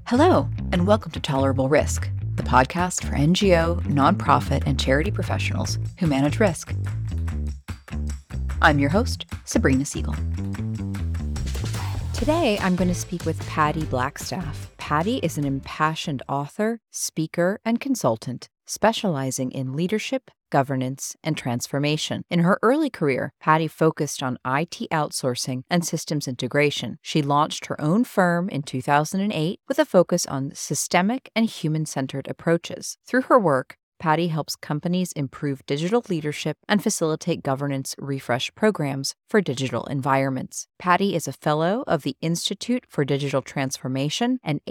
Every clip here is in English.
Hello, and welcome to Tolerable Risk, the podcast for NGO, nonprofit, and charity professionals who manage risk. I'm your host, Sabrina Siegel. Today, I'm going to speak with Patty Blackstaff. Patty is an impassioned author, speaker, and consultant specializing in leadership, governance, and transformation. In her early career, Patty focused on IT outsourcing and systems integration. She launched her own firm in 2008 with a focus on systemic and human-centered approaches. Through her work, Patty helps companies improve digital leadership and facilitate governance refresh programs for digital environments. Patty is a fellow of the Institute for Digital Transformation, an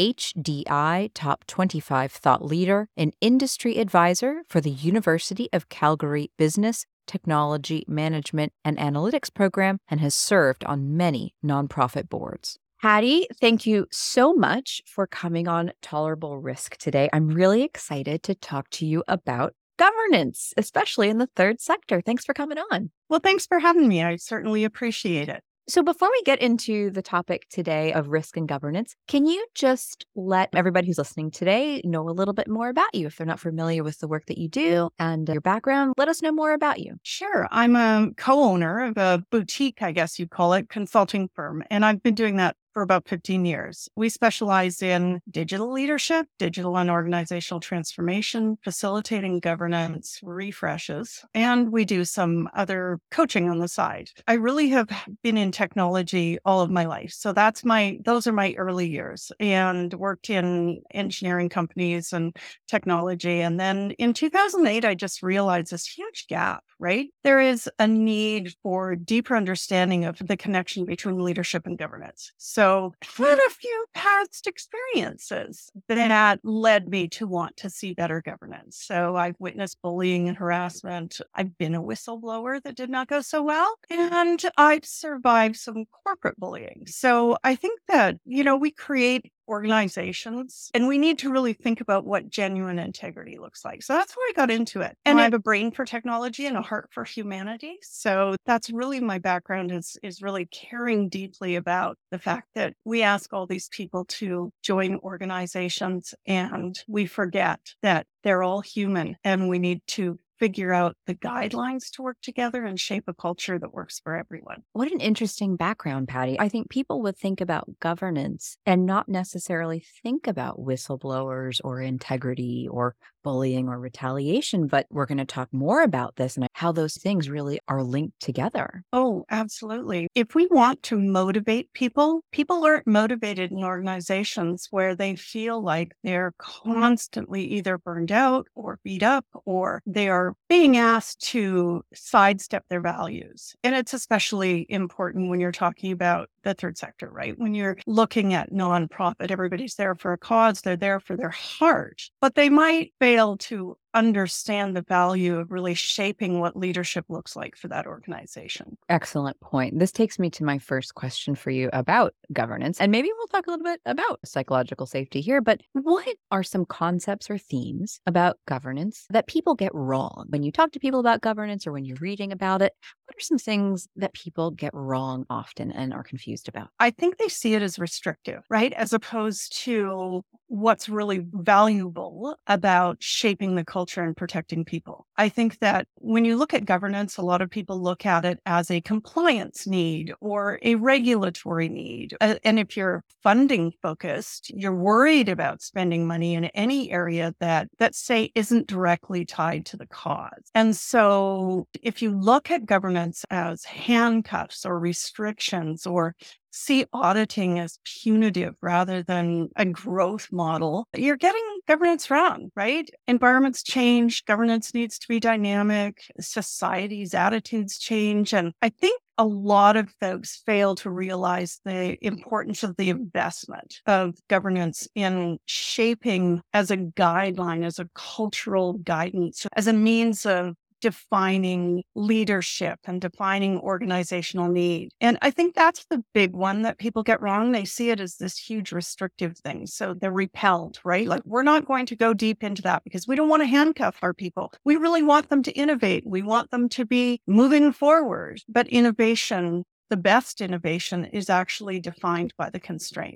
HDI Top 25 thought leader, an industry advisor for the University of Calgary Business, Technology, Management, and Analytics program, and has served on many nonprofit boards. Patty, thank you so much for coming on Tolerable Risk today. I'm really excited to talk to you about governance, especially in the third sector. Thanks for coming on. Well, thanks for having me. I certainly appreciate it. So before we get into the topic today of risk and governance, can you just let everybody who's listening today know a little bit more about you? If they're not familiar with the work that you do and your background, let us know more about you. Sure. I'm a co-owner of a boutique, I guess you'd call it, consulting firm, and I've been doing that for about 15 years. We specialize in digital leadership, digital and organizational transformation, facilitating governance refreshes, and we do some other coaching on the side. I really have been in technology all of my life. So those are my early years, and worked in engineering companies and technology. And then in 2008, I just realized this huge gap, right? There is a need for deeper understanding of the connection between leadership and governance. So I had a few past experiences that led me to want to see better governance. So I've witnessed bullying and harassment. I've been a whistleblower that did not go so well. And I've survived some corporate bullying. So I think that, we create organizations and we need to really think about what genuine integrity looks like. So that's why I got into it. And I have a brain for technology and a heart for humanity. So that's really my background is really caring deeply about the fact that we ask all these people to join organizations and we forget that they're all human and we need to figure out the guidelines to work together and shape a culture that works for everyone. What an interesting background, Patty. I think people would think about governance and not necessarily think about whistleblowers or integrity or bullying or retaliation, but we're going to talk more about this and how those things really are linked together. Oh, absolutely. If we want to motivate people aren't motivated in organizations where they feel like they're constantly either burned out or beat up or they are being asked to sidestep their values. And it's especially important when you're talking about the third sector, right? When you're looking at nonprofit, everybody's there for a cause, they're there for their heart, but they might fail to understand the value of really shaping what leadership looks like for that organization. Excellent point. This takes me to my first question for you about governance. And maybe we'll talk a little bit about psychological safety here, but what are some concepts or themes about governance that people get wrong? When you talk to people about governance or when you're reading about it, what are some things that people get wrong often and are confused about? I think they see it as restrictive, right? As opposed to what's really valuable about shaping the culture and protecting people. I think that when you look at governance, a lot of people look at it as a compliance need or a regulatory need. And if you're funding focused, you're worried about spending money in any area that say isn't directly tied to the cause. And so if you look at governance as handcuffs or restrictions or see auditing as punitive rather than a growth model, you're getting governance wrong, right? Environments change, governance needs to be dynamic, society's attitudes change. And I think a lot of folks fail to realize the importance of the investment of governance in shaping as a guideline, as a cultural guidance, as a means of defining leadership and defining organizational need. And I think that's the big one that people get wrong. They see it as this huge restrictive thing. So they're repelled, right? Like, we're not going to go deep into that because we don't want to handcuff our people. We really want them to innovate. We want them to be moving forward. But innovation, the best innovation, is actually defined by the constraints.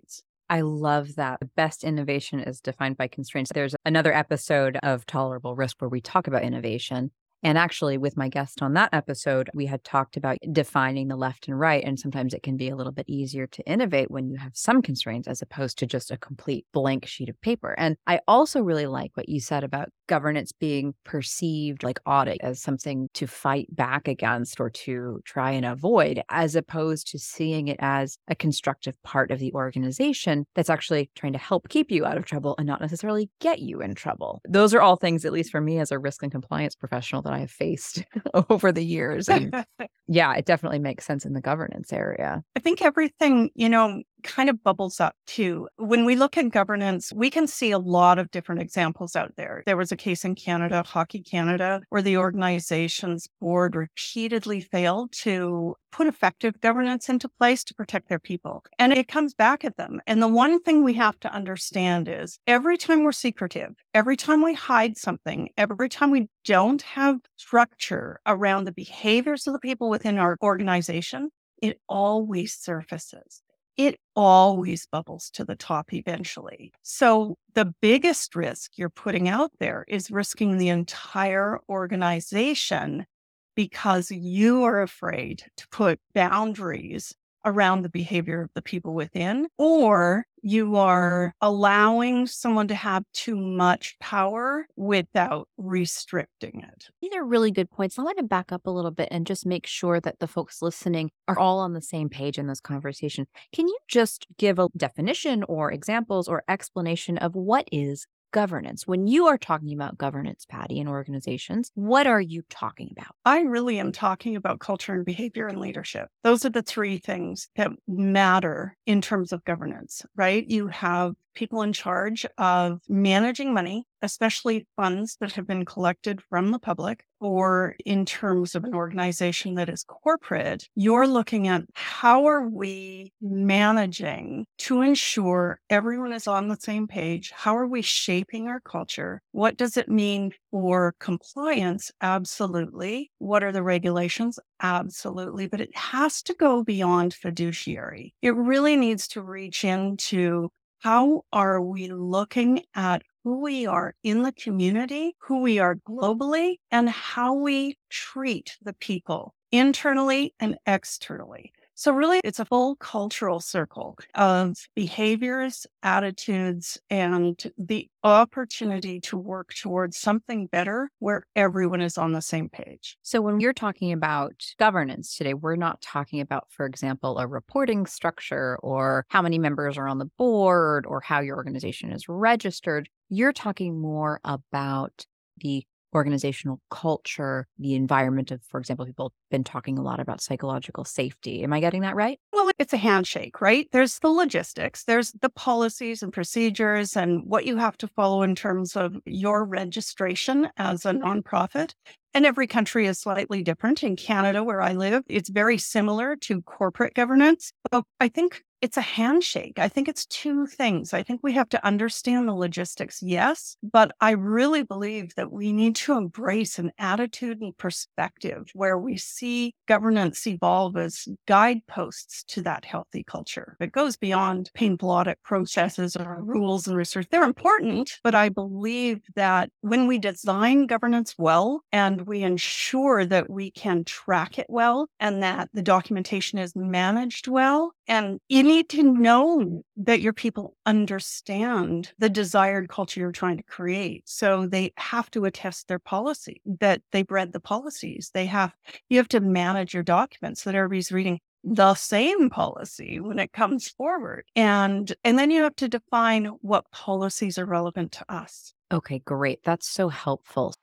I love that. The best innovation is defined by constraints. There's another episode of Tolerable Risk where we talk about innovation. And actually, with my guest on that episode, we had talked about defining the left and right. And sometimes it can be a little bit easier to innovate when you have some constraints as opposed to just a complete blank sheet of paper. And I also really like what you said about governance being perceived like audit as something to fight back against or to try and avoid, as opposed to seeing it as a constructive part of the organization that's actually trying to help keep you out of trouble and not necessarily get you in trouble. Those are all things, at least for me as a risk and compliance professional, that I have faced over the years. And yeah, it definitely makes sense in the governance area. I think everything, kind of bubbles up too. When we look at governance, we can see a lot of different examples out there. There was a case in Canada, Hockey Canada, where the organization's board repeatedly failed to put effective governance into place to protect their people. And it comes back at them. And the one thing we have to understand is every time we're secretive, every time we hide something, every time we don't have structure around the behaviors of the people within our organization, it always surfaces. It always bubbles to the top eventually. So the biggest risk you're putting out there is risking the entire organization because you are afraid to put boundaries around the behavior of the people within, or you are allowing someone to have too much power without restricting it. These are really good points. I want to back up a little bit and just make sure that the folks listening are all on the same page in this conversation. Can you just give a definition or examples or explanation of what is governance? When you are talking about governance, Patty, in organizations, what are you talking about? I really am talking about culture and behavior and leadership. Those are the three things that matter in terms of governance, right? You have people in charge of managing money, especially funds that have been collected from the public, or in terms of an organization that is corporate, you're looking at how are we managing to ensure everyone is on the same page? How are we shaping our culture? What does it mean for compliance? Absolutely. What are the regulations? Absolutely. But it has to go beyond fiduciary. It really needs to reach into how are we looking at who we are in the community, who we are globally, and how we treat the people internally and externally. So really, it's a full cultural circle of behaviors, attitudes, and the opportunity to work towards something better where everyone is on the same page. So when you're talking about governance today, we're not talking about, for example, a reporting structure or how many members are on the board or how your organization is registered. You're talking more about the organizational culture, the environment of, for example, people have been talking a lot about psychological safety. Am I getting that right? Well, it's a handshake, right? There's the logistics, there's the policies and procedures and what you have to follow in terms of your registration as a nonprofit. And every country is slightly different. In Canada, where I live, it's very similar to corporate governance. But I think it's a handshake. I think it's two things. I think we have to understand the logistics, yes, but I really believe that we need to embrace an attitude and perspective where we see governance evolve as guideposts to that healthy culture. It goes beyond painful audit processes or rules and research. They're important, but I believe that when we design governance well and we ensure that we can track it well and that the documentation is managed well, and you need to know that your people understand the desired culture you're trying to create. So they have to attest their policy, that they've read the policies. You have to manage your documents so that everybody's reading the same policy when it comes forward. And then you have to define what policies are relevant to us. Okay, great. That's so helpful.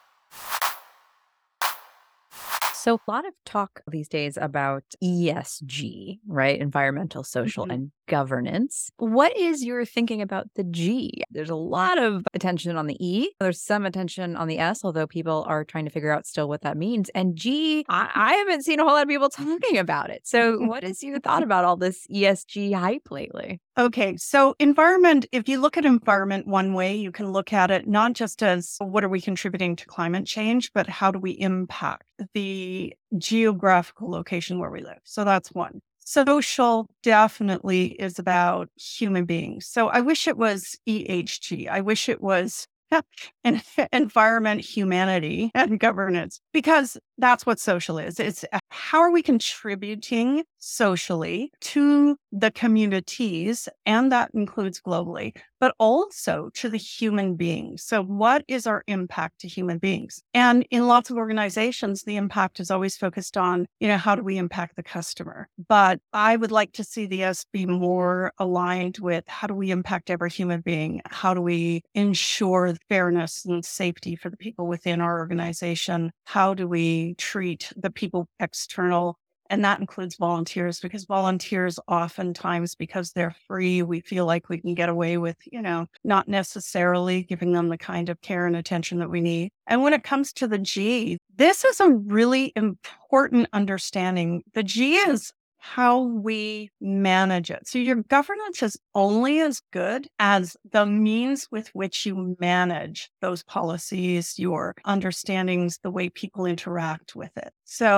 So a lot of talk these days about ESG, right? Environmental, social, and governance. What is your thinking about the G? There's a lot of attention on the E. There's some attention on the S, although people are trying to figure out still what that means. And G, I haven't seen a whole lot of people talking about it. So what is your thought about all this ESG hype lately? Okay, so environment, if you look at environment one way, you can look at it not just as what are we contributing to climate change, but how do we impact the geographical location where we live. So that's one. Social definitely is about human beings. So I wish it was EHG. I wish it was environment, humanity, and governance, because that's what social is. It's how are we contributing socially to the communities, and that includes globally, but also to the human beings. So what is our impact to human beings? And in lots of organizations, the impact is always focused on, how do we impact the customer? But I would like to see the S be more aligned with how do we impact every human being? How do we ensure fairness and safety for the people within our organization? How do we treat the people external? And that includes volunteers, because volunteers oftentimes, because they're free, we feel like we can get away with, not necessarily giving them the kind of care and attention that we need. And when it comes to the G, this is a really important understanding. The G is how we manage it. So your governance is only as good as the means with which you manage those policies, your understandings, the way people interact with it.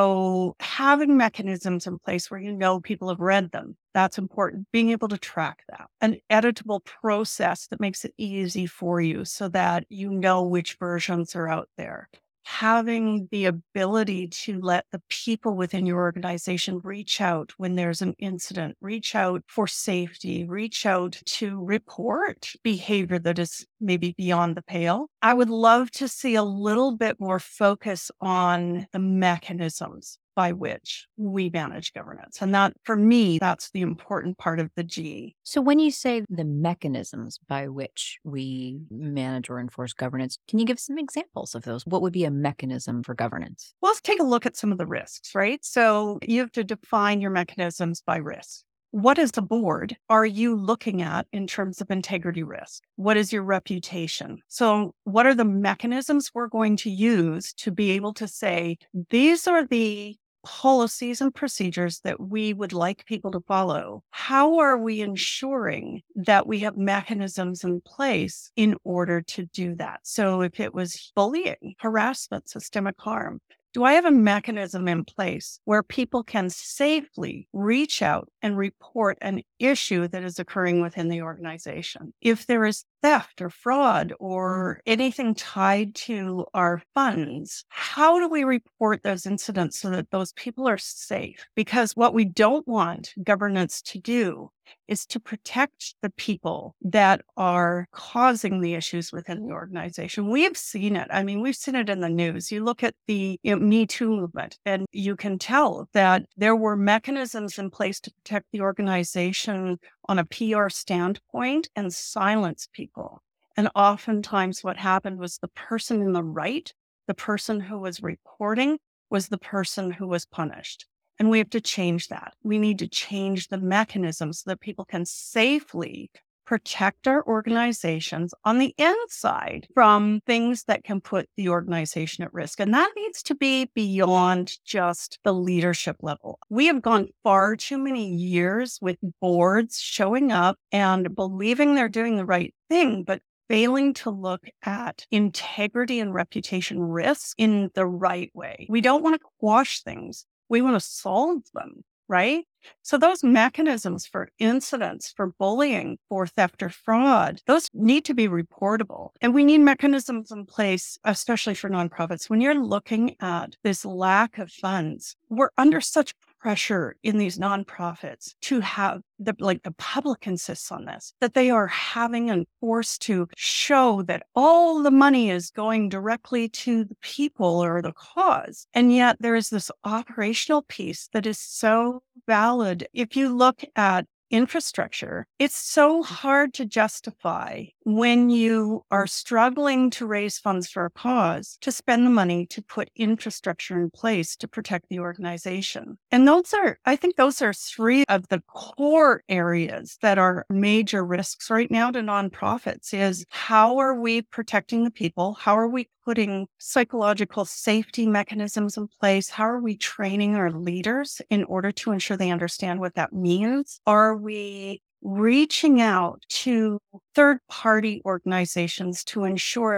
So having mechanisms in place where people have read them, that's important. Being able to track that. An editable process that makes it easy for you so that you know which versions are out there. Having the ability to let the people within your organization reach out when there's an incident, reach out for safety, reach out to report behavior that is maybe beyond the pale. I would love to see a little bit more focus on the mechanisms by which we manage governance. And that, for me, that's the important part of the G. So when you say the mechanisms by which we manage or enforce governance, can you give some examples of those? What would be a mechanism for governance? Well, let's take a look at some of the risks, right? So you have to define your mechanisms by risk. What as a board are you looking at in terms of integrity risk? What is your reputation? So what are the mechanisms we're going to use to be able to say, these are the policies and procedures that we would like people to follow? How are we ensuring that we have mechanisms in place in order to do that? So if it was bullying, harassment, systemic harm, do I have a mechanism in place where people can safely reach out and report an issue that is occurring within the organization? If there is theft or fraud or anything tied to our funds, how do we report those incidents so that those people are safe? Because what we don't want governance to do is to protect the people that are causing the issues within the organization. We have seen it. I mean, we've seen it in the news. You look at the Me Too movement, and you can tell that there were mechanisms in place to protect the organization on a PR standpoint and silence people. And oftentimes what happened was the person in the right, the person who was reporting, was the person who was punished. And we have to change that. We need to change the mechanisms so that people can safely protect our organizations on the inside from things that can put the organization at risk. And that needs to be beyond just the leadership level. We have gone far too many years with boards showing up and believing they're doing the right thing, but failing to look at integrity and reputation risks in the right way. We don't want to quash things. We want to solve them, right? So those mechanisms for incidents, for bullying, for theft or fraud, those need to be reportable. And we need mechanisms in place, especially for nonprofits. When you're looking at this lack of funds, we're under such pressure in these nonprofits to have the public insists on this, that they are having and forced to show that all the money is going directly to the people or the cause. And yet there is this operational piece that is so valid. If you look at infrastructure, it's so hard to justify when you are struggling to raise funds for a cause to spend the money to put infrastructure in place to protect the organization. And I think those are three of the core areas that are major risks right now to nonprofits is how are we protecting the people? How are we putting psychological safety mechanisms in place? How are we training our leaders in order to ensure they understand what that means? Are we reaching out to third-party organizations to ensure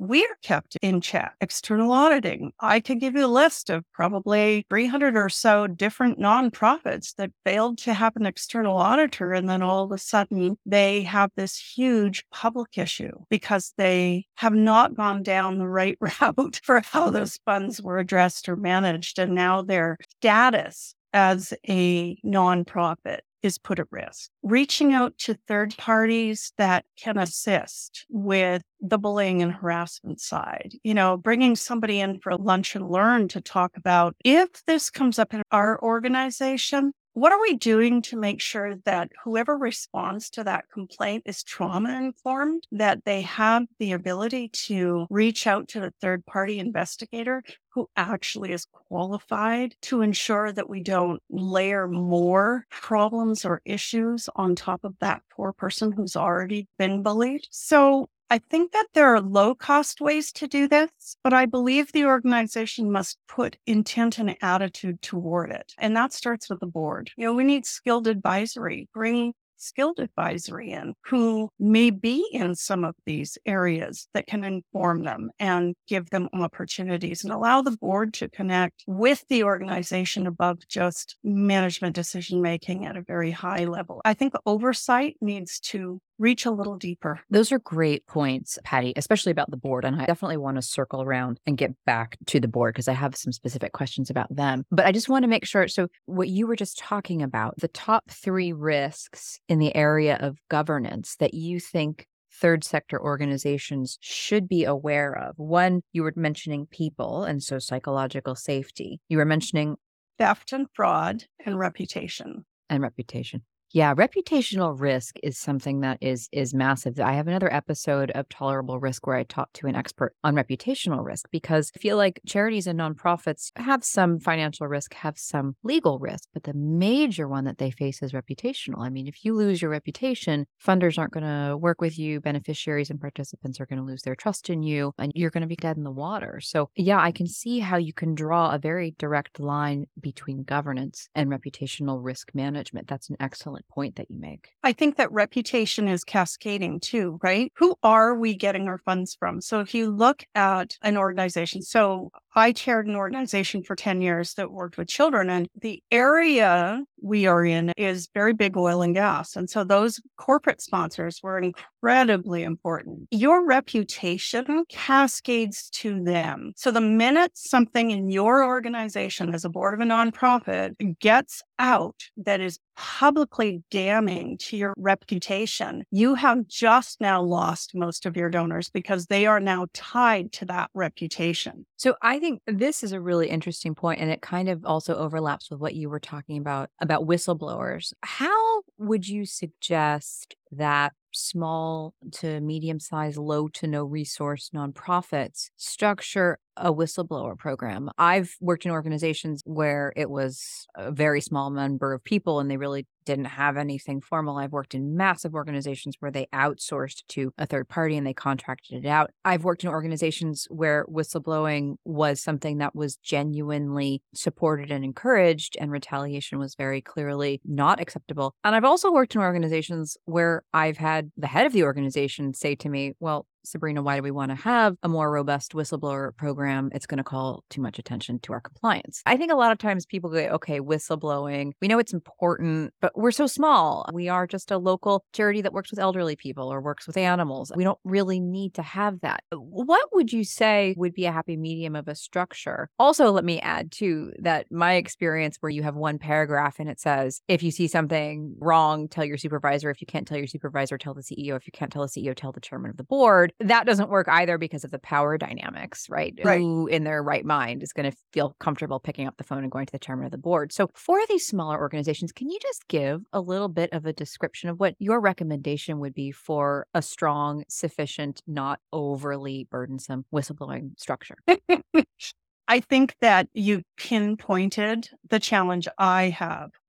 we're kept in check. External auditing. I could give you a list of probably 300 or so different nonprofits that failed to have an external auditor. And then all of a sudden they have this huge public issue because they have not gone down the right route for how those funds were addressed or managed. And now their status as a nonprofit is put at risk. Reaching out to third parties that can assist with the bullying and harassment side, bringing somebody in for lunch and learn to talk about if this comes up in our organization, what are we doing to make sure that whoever responds to that complaint is trauma informed, that they have the ability to reach out to the third party investigator who actually is qualified to ensure that we don't layer more problems or issues on top of that poor person who's already been bullied. So I think that there are low-cost ways to do this, but I believe the organization must put intent and attitude toward it. And that starts with the board. We need skilled advisory. Bring skilled advisory in who may be in some of these areas that can inform them and give them opportunities and allow the board to connect with the organization above just management decision-making at a very high level. I think oversight needs to reach a little deeper. Those are great points, Patty, especially about the board. And I definitely want to circle around and get back to the board because I have some specific questions about them. But I just want to make sure. So what you were just talking about, the top 3 risks in the area of governance that you think third sector organizations should be aware of. One, you were mentioning people, and so psychological safety. You were mentioning theft and fraud and reputation. Yeah, reputational risk is something that is massive. I have another episode of Tolerable Risk where I talked to an expert on reputational risk because I feel like charities and nonprofits have some financial risk, have some legal risk, but the major one that they face is reputational. I mean, if you lose your reputation, funders aren't going to work with you, beneficiaries and participants are going to lose their trust in you, and you're going to be dead in the water. So yeah, I can see how you can draw a very direct line between governance and reputational risk management. That's an excellent point that you make. I think that reputation is cascading too, right? Who are we getting our funds from? So if you look at an organization, so I chaired an organization for 10 years that worked with children, and the area we are in is very big oil and gas. And so those corporate sponsors were incredibly important. Your reputation cascades to them. So the minute something in your organization as a board of a nonprofit gets out that is publicly damning to your reputation, you have just now lost most of your donors because they are now tied to that reputation. So I think this is a really interesting point, and it kind of also overlaps with what you were talking about whistleblowers. How would you suggest that small to medium-sized, low to no resource nonprofits structure a whistleblower program? I've worked in organizations where it was a very small number of people and they really didn't have anything formal. I've worked in massive organizations where they outsourced to a third party and they contracted it out. I've worked in organizations where whistleblowing was something that was genuinely supported and encouraged, and retaliation was very clearly not acceptable. And I've also worked in organizations where I've had the head of the organization say to me, well, Sabrina, why do we want to have a more robust whistleblower program? It's going to call too much attention to our compliance. I think a lot of times people go, okay, whistleblowing, we know it's important, but we're so small. We are just a local charity that works with elderly people or works with animals. We don't really need to have that. What would you say would be a happy medium of a structure? Also, let me add too that my experience where you have one paragraph and it says, if you see something wrong, tell your supervisor. If you can't tell your supervisor, tell the CEO. If you can't tell the CEO, tell the chairman of the board. That doesn't work either because of the power dynamics, right? Who in their right mind is going to feel comfortable picking up the phone and going to the chairman of the board? So for these smaller organizations, can you just give a little bit of a description of what your recommendation would be for a strong, sufficient, not overly burdensome whistleblowing structure? I think that you pinpointed the challenge I have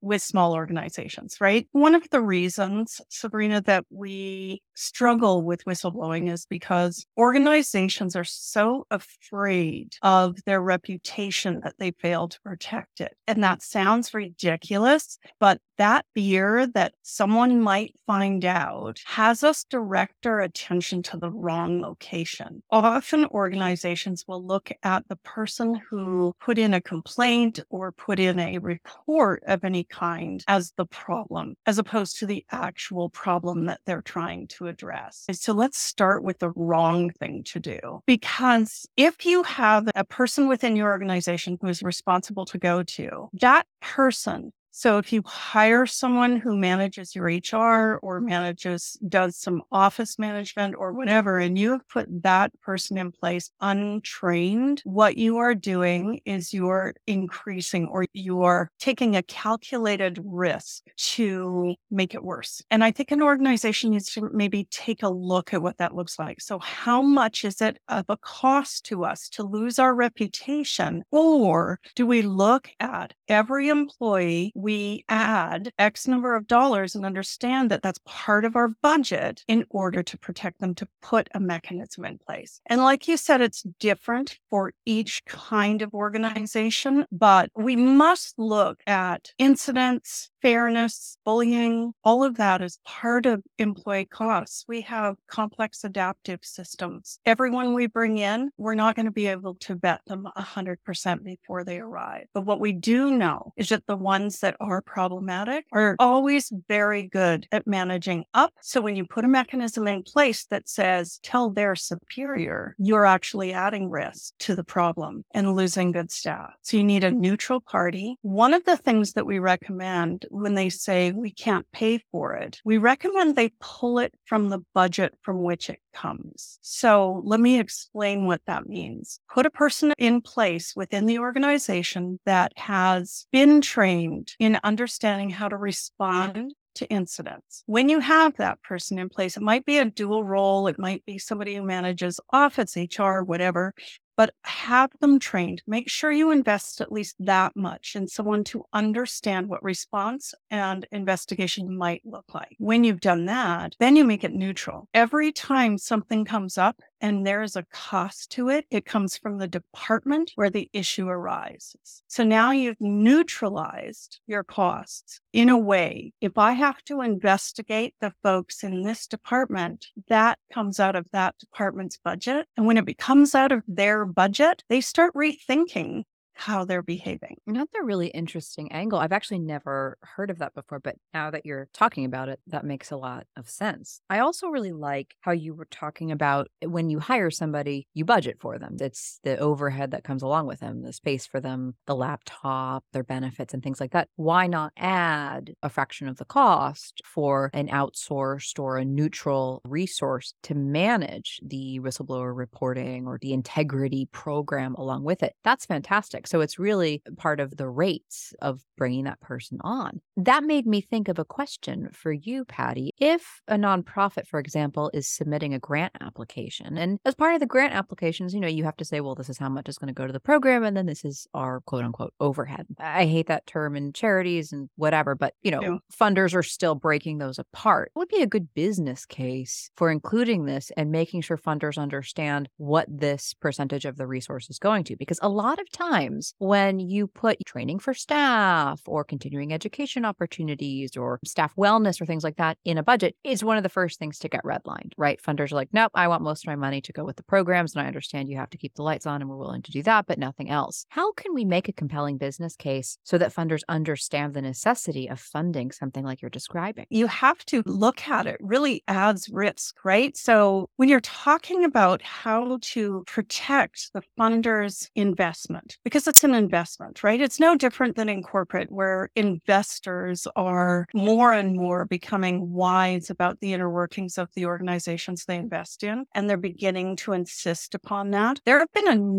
with small organizations, right? One of the reasons, Sabrina, that we struggle with whistleblowing is because organizations are so afraid of their reputation that they fail to protect it. And that sounds ridiculous, but that fear that someone might find out has us direct our attention to the wrong location. Often organizations will look at the person who put in a complaint or put in a report of any kind as the problem, as opposed to the actual problem that they're trying to address. So let's start with the wrong thing to do. Because if you have a person within your organization who is responsible to go to, that person, so if you hire someone who manages your HR or does some office management or whatever, and you have put that person in place untrained, what you are doing is you're increasing or you're taking a calculated risk to make it worse. And I think an organization needs to maybe take a look at what that looks like. So how much is it of a cost to us to lose our reputation? Or do we look at every employee, we add X number of dollars and understand that that's part of our budget in order to protect them, to put a mechanism in place. And like you said, it's different for each kind of organization, but we must look at incidents, fairness, bullying, all of that is part of employee costs. We have complex adaptive systems. Everyone we bring in, we're not going to be able to vet them 100% before they arrive. But what we do know is that the ones that are problematic are always very good at managing up. So when you put a mechanism in place that says, tell their superior, you're actually adding risk to the problem and losing good staff. So you need a neutral party. One of the things that we recommend when they say we can't pay for it, we recommend they pull it from the budget from which it comes. So let me explain what that means. Put a person in place within the organization that has been trained in understanding how to respond to incidents. When you have that person in place, it might be a dual role. It might be somebody who manages office, HR, whatever, but have them trained. Make sure you invest at least that much in someone to understand what response and investigation might look like. When you've done that, then you make it neutral. Every time something comes up and there is a cost to it, it comes from the department where the issue arises. So now you've neutralized your costs. In a way, if I have to investigate the folks in this department, that comes out of that department's budget. And when it becomes out of their budget, they start rethinking how they're behaving. Another really interesting angle. I've actually never heard of that before, but now that you're talking about it, that makes a lot of sense. I also really like how you were talking about when you hire somebody, you budget for them. It's the overhead that comes along with them, the space for them, the laptop, their benefits, and things like that. Why not add a fraction of the cost for an outsourced or a neutral resource to manage the whistleblower reporting or the integrity program along with it? That's fantastic. So it's really part of the rates of bringing that person on. That made me think of a question for you, Patty. If a nonprofit, for example, is submitting a grant application, and as part of the grant applications, you have to say, well, this is how much is going to go to the program, and then this is our quote unquote overhead. I hate that term in charities and whatever, but funders are still breaking those apart. What would be a good business case for including this and making sure funders understand what this percentage of the resource is going to? Because a lot of times, when you put training for staff or continuing education opportunities or staff wellness or things like that in a budget, it's one of the first things to get redlined, right? Funders are like, nope, I want most of my money to go with the programs. And I understand you have to keep the lights on and we're willing to do that, but nothing else. How can we make a compelling business case so that funders understand the necessity of funding something like you're describing? You have to look at it really adds risk, right? So when you're talking about how to protect the funder's investment, because it's an investment, right? It's no different than in corporate where investors are more and more becoming wise about the inner workings of the organizations they invest in, and they're beginning to insist upon that. There have been enough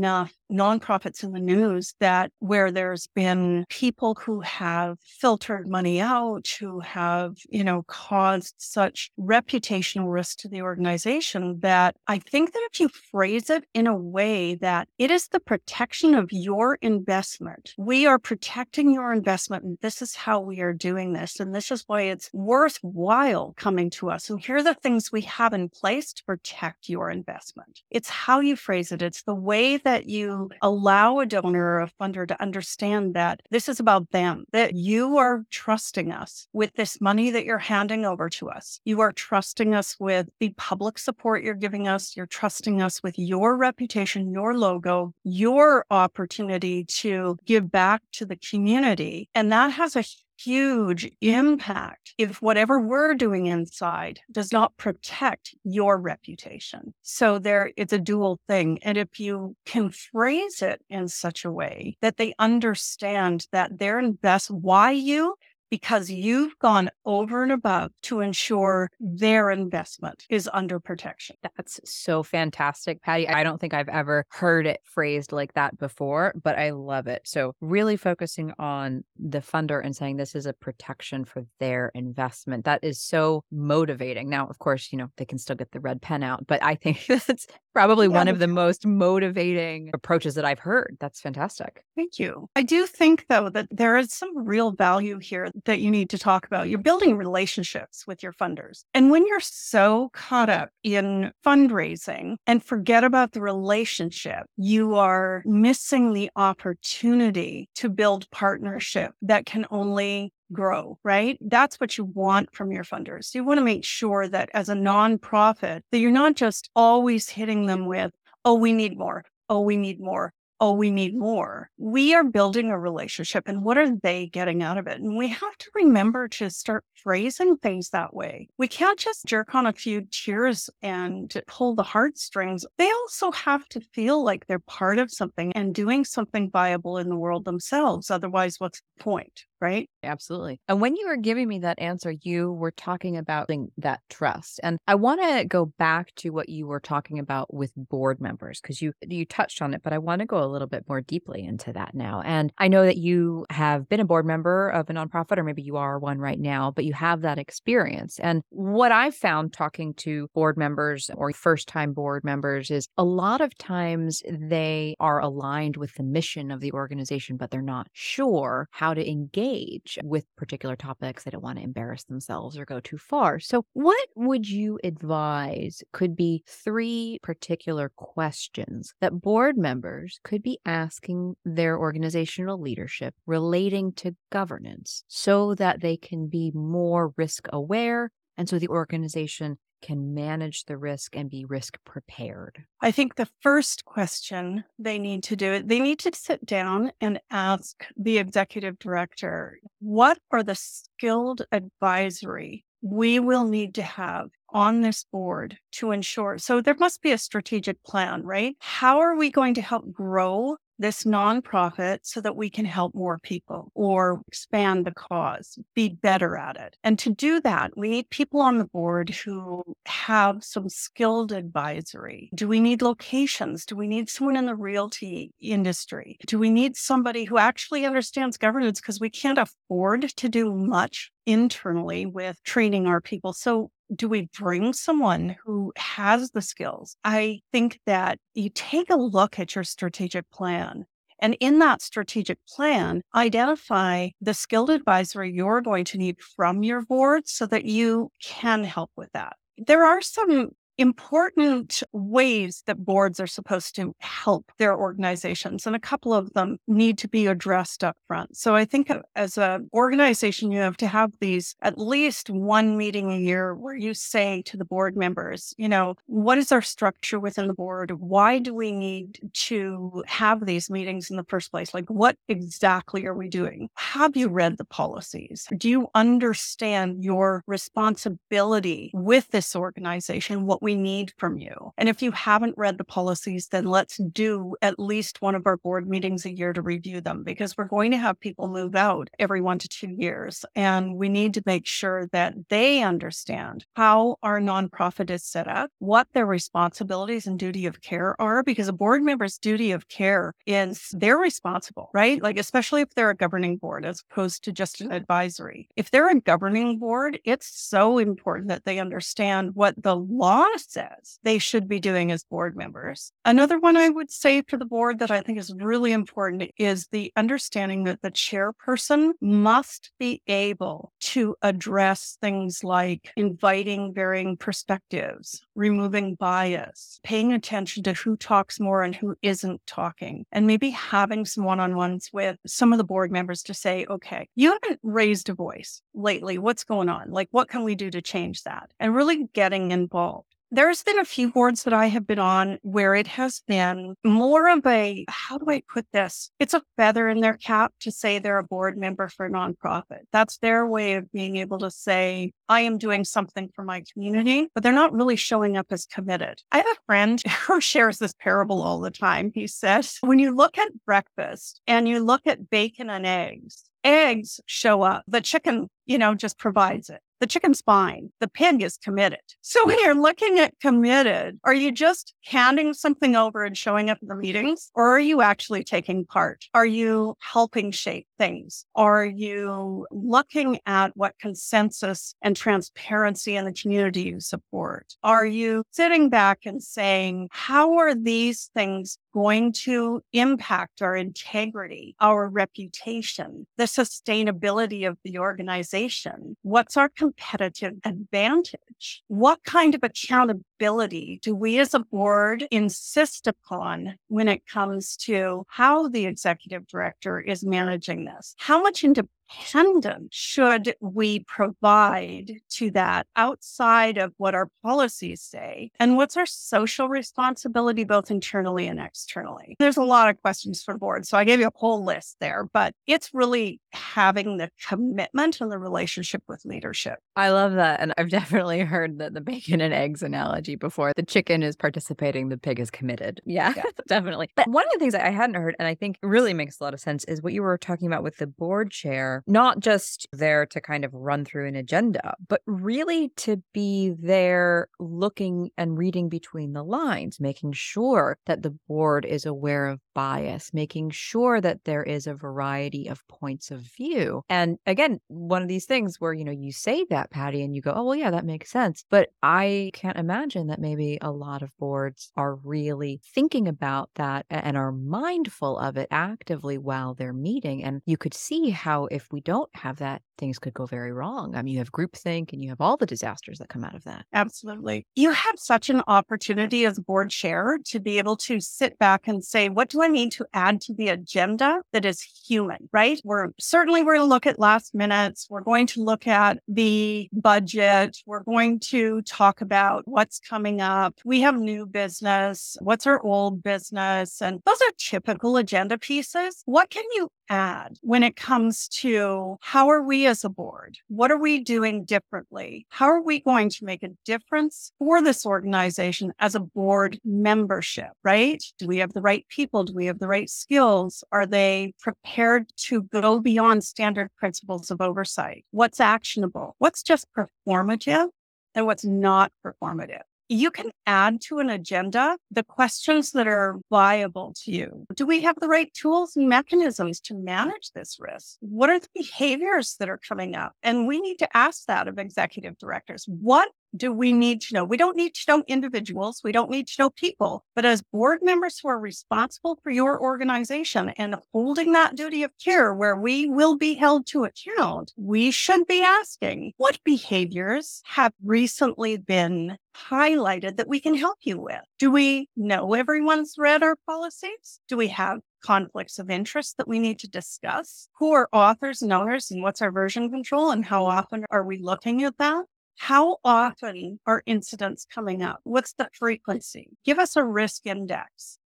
nonprofits in the news that where there's been people who have filtered money out, who have, caused such reputational risk to the organization, that I think that if you phrase it in a way that it is the protection of your investment, we are protecting your investment, and this is how we are doing this, and this is why it's worthwhile coming to us, and here are the things we have in place to protect your investment. It's how you phrase it. It's the way that you allow a donor or a funder to understand that this is about them, that you are trusting us with this money that you're handing over to us. You are trusting us with the public support you're giving us. You're trusting us with your reputation, your logo, your opportunity to give back to the community. And that has a huge impact if whatever we're doing inside does not protect your reputation. So it's a dual thing. And if you can phrase it in such a way that they understand that they're why you? Because you've gone over and above to ensure their investment is under protection. That's so fantastic, Patty. I don't think I've ever heard it phrased like that before, but I love it. So really focusing on the funder and saying this is a protection for their investment. That is so motivating. Now, of course, they can still get the red pen out, but I think that's probably one of the most motivating approaches that I've heard. That's fantastic. Thank you. I do think, though, that there is some real value here that you need to talk about. You're building relationships with your funders. And when you're so caught up in fundraising and forget about the relationship, you are missing the opportunity to build partnership that can only grow, right? That's what you want from your funders. You want to make sure that as a nonprofit, that you're not just always hitting them with, oh, we need more. Oh, we need more. Oh, we need more. We are building a relationship, and what are they getting out of it? And we have to remember to start phrasing things that way. We can't just jerk on a few tears and pull the heartstrings. They also have to feel like they're part of something and doing something viable in the world themselves. Otherwise, what's the point? Right? Absolutely. And when you were giving me that answer, you were talking about that trust. And I want to go back to what you were talking about with board members, because you touched on it, but I want to go a little bit more deeply into that now. And I know that you have been a board member of a nonprofit, or maybe you are one right now, but you have that experience. And what I've found talking to board members or first-time board members is a lot of times they are aligned with the mission of the organization, but they're not sure how to engage with particular topics. They don't want to embarrass themselves or go too far. So what would you advise could be 3 particular questions that board members could be asking their organizational leadership relating to governance so that they can be more risk aware and so the organization can manage the risk and be risk prepared? I think the first question they need to sit down and ask the executive director, what are the skilled advisory we will need to have on this board to ensure? So there must be a strategic plan, right? How are we going to help grow this nonprofit so that we can help more people or expand the cause, be better at it? And to do that, we need people on the board who have some skilled advisory. Do we need locations? Do we need someone in the realty industry? Do we need somebody who actually understands governance? Because we can't afford to do much internally with training our people. So do we bring someone who has the skills? I think that you take a look at your strategic plan, and in that strategic plan, identify the skilled advisory you're going to need from your board so that you can help with that. There are some important ways that boards are supposed to help their organizations, and a couple of them need to be addressed up front. So I think as an organization, you have to have these at least one meeting a year where you say to the board members, what is our structure within the board? Why do we need to have these meetings in the first place? Like, what exactly are we doing? Have you read the policies? Do you understand your responsibility with this organization, what we need from you. And if you haven't read the policies, then let's do at least one of our board meetings a year to review them, because we're going to have people move out every 1 to 2 years. And we need to make sure that they understand how our nonprofit is set up, what their responsibilities and duty of care are, because a board member's duty of care is they're responsible, right? Like, especially if they're a governing board as opposed to just an advisory. If they're a governing board, it's so important that they understand what the law says they should be doing as board members. Another one I would say to the board that I think is really important is the understanding that the chairperson must be able to address things like inviting varying perspectives, removing bias, paying attention to who talks more and who isn't talking, and maybe having some one-on-ones with some of the board members to say, okay, you haven't raised a voice lately. What's going on? Like, what can we do to change that? And really getting involved. There's been a few boards that I have been on where it has been more of a, how do I put this? It's a feather in their cap to say they're a board member for a nonprofit. That's their way of being able to say, I am doing something for my community, but they're not really showing up as committed. I have a friend who shares this parable all the time. He says, when you look at breakfast and you look at bacon and eggs show up. The chicken, just provides it. The chicken's fine. The pig is committed. So when you're looking at committed, are you just handing something over and showing up at the meetings? Or are you actually taking part? Are you helping shape things? Are you looking at what consensus and transparency in the community you support? Are you sitting back and saying, how are these things going to impact our integrity, our reputation, the sustainability of the organization? What's our competitive advantage? What kind of accountability do we as a board insist upon when it comes to how the executive director is managing this? How much independence should we provide to that outside of what our policies say? And what's our social responsibility, both internally and externally? There's a lot of questions for the board. So I gave you a whole list there, but it's really having the commitment and the relationship with leadership. I love that. And I've definitely heard the bacon and eggs analogy before. The chicken is participating, the pig is committed. Yeah. Definitely. But one of the things I hadn't heard, and I think really makes a lot of sense, is what you were talking about with the board chair, not just there to kind of run through an agenda, but really to be there looking and reading between the lines, making sure that the board is aware of bias, making sure that there is a variety of points of view. And again, one of these things where, you say that, Patty, and you go, oh, well, yeah, that makes sense. But I can't imagine that maybe a lot of boards are really thinking about that and are mindful of it actively while they're meeting. And you could see how if we don't have that, things could go very wrong. I mean, you have groupthink and you have all the disasters that come out of that. Absolutely. You have such an opportunity as board chair to be able to sit back and say, what do I need to add to the agenda that is human, right? We're going to look at last minutes. We're going to look at the budget. We're going to talk about what's coming up. We have new business. What's our old business? And those are typical agenda pieces. What can you add when it comes to how are we as a board? What are we doing differently? How are we going to make a difference for this organization as a board membership, right? Do we have the right people? Do we have the right skills? Are they prepared to go beyond standard principles of oversight? What's actionable? What's just performative and what's not performative? You can add to an agenda the questions that are viable to you. Do we have the right tools and mechanisms to manage this risk? What are the behaviors that are coming up? And we need to ask that of executive directors. What do we need to know? We don't need to know individuals. We don't need to know people. But as board members who are responsible for your organization and holding that duty of care where we will be held to account, we should be asking, what behaviors have recently been highlighted that we can help you with? Do we know everyone's read our policies? Do we have conflicts of interest that we need to discuss? Who are authors and owners, and what's our version control, and how often are we looking at that? How often are incidents coming up? What's the frequency? Give us a risk index.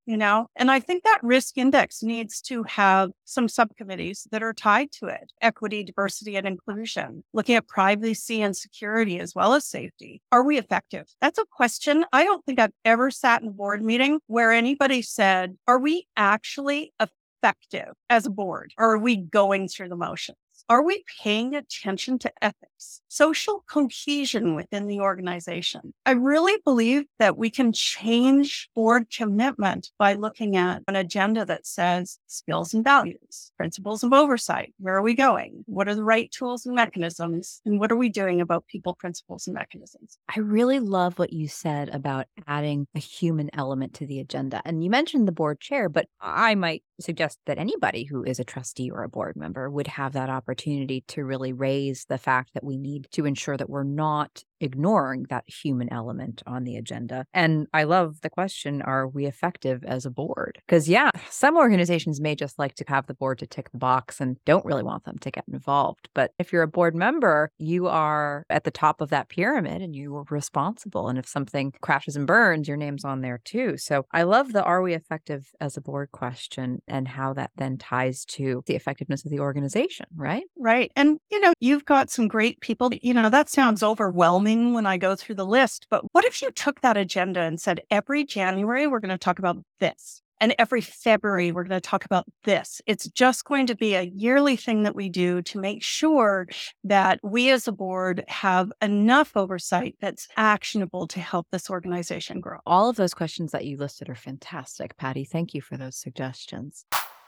And I think that risk index needs to have some subcommittees that are tied to it: equity, diversity, and inclusion, looking at privacy and security as well as safety. Are we effective? That's a question. I don't think I've ever sat in a board meeting where anybody said, are we actually effective as a board? Or are we going through the motions? Are we paying attention to ethics, social cohesion within the organization? I really believe that we can change board commitment by looking at an agenda that says skills and values, principles of oversight. Where are we going? What are the right tools and mechanisms? And what are we doing about people, principles, and mechanisms? I really love what you said about adding a human element to the agenda. And you mentioned the board chair, but I might suggest that anybody who is a trustee or a board member would have that opportunity to really raise the fact that we need to ensure that we're not ignoring that human element on the agenda. And I love the question, are we effective as a board? Because some organizations may just like to have the board to tick the box and don't really want them to get involved. But if you're a board member, you are at the top of that pyramid and you are responsible. And if something crashes and burns, your name's on there too. So I love the are we effective as a board question and how that then ties to the effectiveness of the organization, right? Right. And, you've got some great people. That sounds overwhelming when I go through the list, but what if you took that agenda and said, every January, we're going to talk about this. And every February, we're going to talk about this. It's just going to be a yearly thing that we do to make sure that we as a board have enough oversight that's actionable to help this organization grow. All of those questions that you listed are fantastic, Patty. Thank you for those suggestions.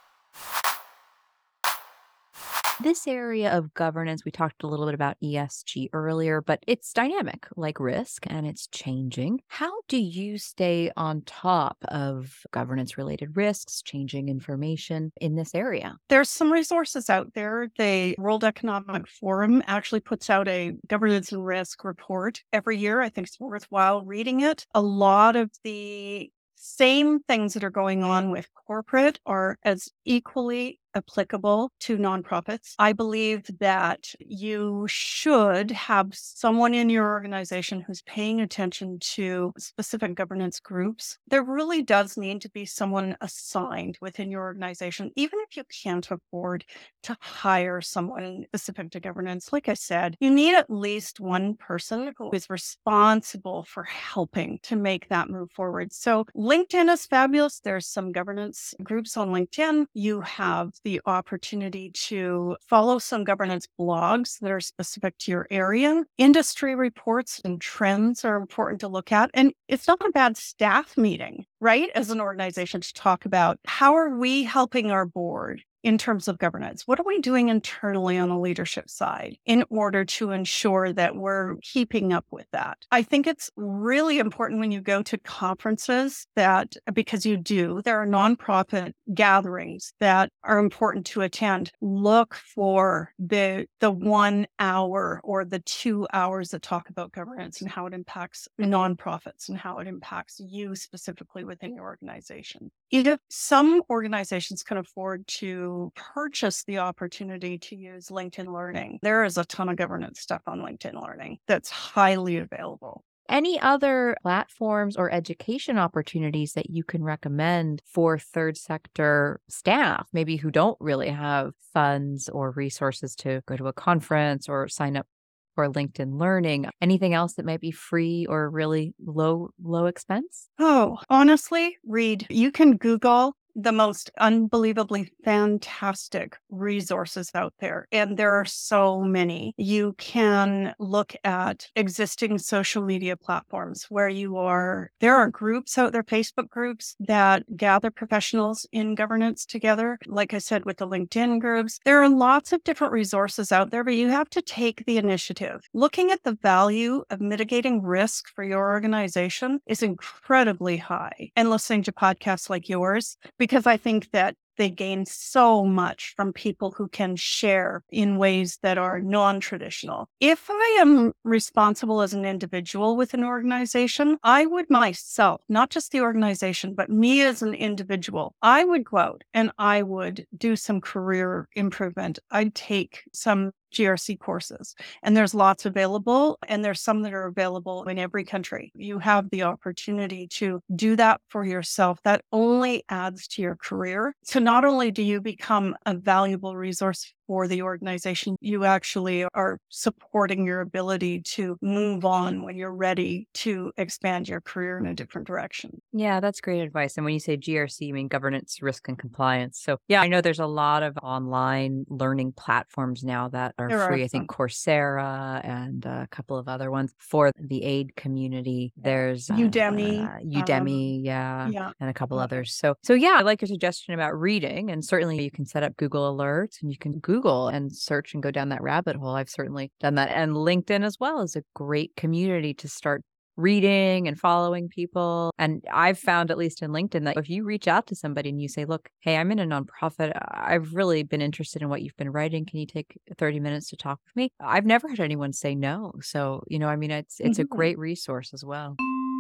This area of governance, we talked a little bit about ESG earlier, but it's dynamic like risk and it's changing. How do you stay on top of governance related risks, changing information in this area? There's some resources out there. The World Economic Forum actually puts out a governance and risk report every year. I think it's worthwhile reading it. A lot of the same things that are going on with corporate are as equally applicable to nonprofits. I believe that you should have someone in your organization who's paying attention to specific governance groups. There really does need to be someone assigned within your organization, even if you can't afford to hire someone specific to governance. Like I said, you need at least one person who is responsible for helping to make that move forward. So LinkedIn is fabulous. There's some governance groups on LinkedIn. You have the opportunity to follow some governance blogs that are specific to your area. Industry reports and trends are important to look at. And it's not a bad staff meeting, right? As an organization to talk about how are we helping our board in terms of governance? What are we doing internally on the leadership side in order to ensure that we're keeping up with that? I think it's really important when you go to conferences that, because there are nonprofit gatherings that are important to attend. Look for the 1 hour or the 2 hours that talk about governance and how it impacts nonprofits and how it impacts you specifically within your organization. If some organizations can afford to purchase the opportunity to use LinkedIn Learning, there is a ton of governance stuff on LinkedIn Learning that's highly available. Any other platforms or education opportunities that you can recommend for third sector staff, maybe who don't really have funds or resources to go to a conference or sign up for LinkedIn Learning? Anything else that might be free or really low expense? Oh, honestly, Reed, you can Google the most unbelievably fantastic resources out there. And there are so many. You can look at existing social media platforms where there are groups out there, Facebook groups that gather professionals in governance together. Like I said, with the LinkedIn groups, there are lots of different resources out there, but you have to take the initiative. Looking at the value of mitigating risk for your organization is incredibly high. And listening to podcasts like yours, because I think that they gain so much from people who can share in ways that are non-traditional. If I am responsible as an individual with an organization, I would myself, not just the organization, but me as an individual, I would go out and I would do some career improvement. I'd take some GRC courses. And there's lots available, and there's some that are available in every country. You have the opportunity to do that for yourself. That only adds to your career. So not only do you become a valuable resource for the organization, you actually are supporting your ability to move on when you're ready to expand your career in a different direction. Yeah, that's great advice. And when you say GRC, you mean governance, risk, and compliance. So yeah, I know there's a lot of online learning platforms now that are There are free. I some. think Coursera and a couple of other ones for the aid community. There's Udemy. Udemy, yeah, Yeah. and a couple Yeah. others. So yeah, I like your suggestion about reading, and certainly you can set up Google Alerts and you can Google and search and go down that rabbit hole. I've certainly done that, and LinkedIn as well is a great community to start reading and following people. And I've found, at least in LinkedIn, that if you reach out to somebody and you say, look, hey, I'm in a nonprofit. I've really been interested in what you've been writing. Can you take 30 minutes to talk with me? I've never had anyone say no. So, I mean, it's a Mhm. great resource as well.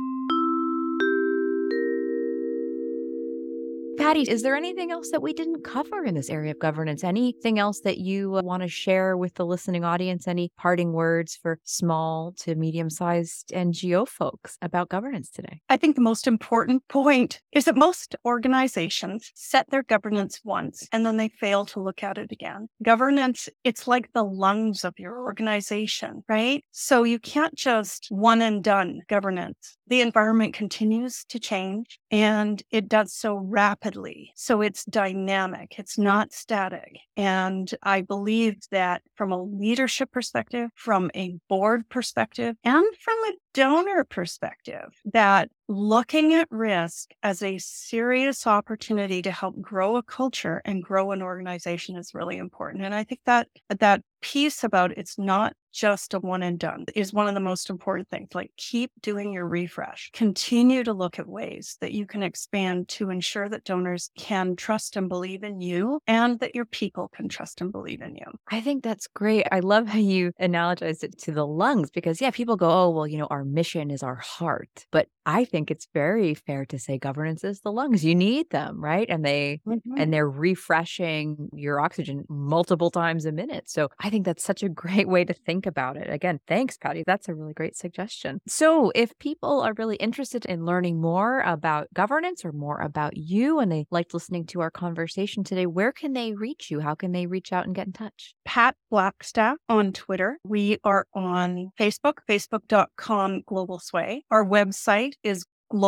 Patty, is there anything else that we didn't cover in this area of governance? Anything else that you want to share with the listening audience? Any parting words for small to medium-sized NGO folks about governance today? I think the most important point is that most organizations set their governance once and then they fail to look at it again. Governance, it's like the lungs of your organization, right? So you can't just one and done governance. The environment continues to change and it does so rapidly. So it's dynamic, it's not static. And I believe that from a leadership perspective, from a board perspective, and from a donor perspective, that looking at risk as a serious opportunity to help grow a culture and grow an organization is really important. And I think that piece about it's not just a one and done is one of the most important things. Like, keep doing your refresh. Continue to look at ways that you can expand to ensure that donors can trust and believe in you, and that your people can trust and believe in you. I think that's great. I love how you analogized it to the lungs because, yeah, people go, oh, well, our mission is our heart. But I think it's very fair to say governance is the lungs. You need them, right? And they're refreshing your oxygen multiple times a minute. So I think that's such a great way to think about it. Again, thanks, Patty. That's a really great suggestion. So if people are really interested in learning more about governance or more about you, and they liked listening to our conversation today, where can they reach you? How can they reach out and get in touch? Pat Blackstaff on Twitter. We are on Facebook, facebook.com Global Sway. Our website is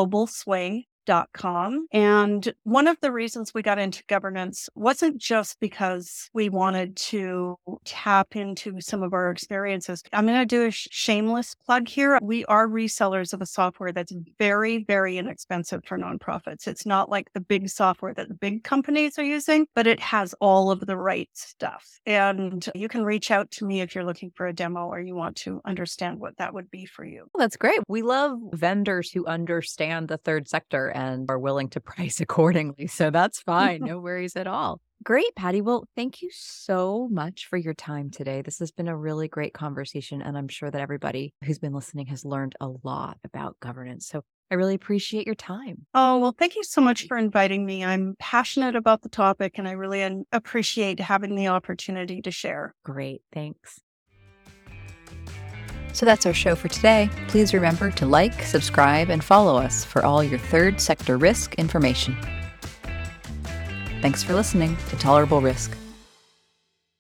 globalsway.com. And one of the reasons we got into governance wasn't just because we wanted to tap into some of our experiences. I'm going to do a shameless plug here. We are resellers of a software that's very, very inexpensive for nonprofits. It's not like the big software that the big companies are using, but it has all of the right stuff. And you can reach out to me if you're looking for a demo or you want to understand what that would be for you. Well, that's great. We love vendors who understand the third sector and are willing to price accordingly. So that's fine. No worries at all. Great, Patty. Well, thank you so much for your time today. This has been a really great conversation, and I'm sure that everybody who's been listening has learned a lot about governance. So I really appreciate your time. Oh, well, thank you so much for inviting me. I'm passionate about the topic, and I really appreciate having the opportunity to share. Great. Thanks. So that's our show for today. Please remember to like, subscribe, and follow us for all your third sector risk information. Thanks for listening to Tolerable Risk.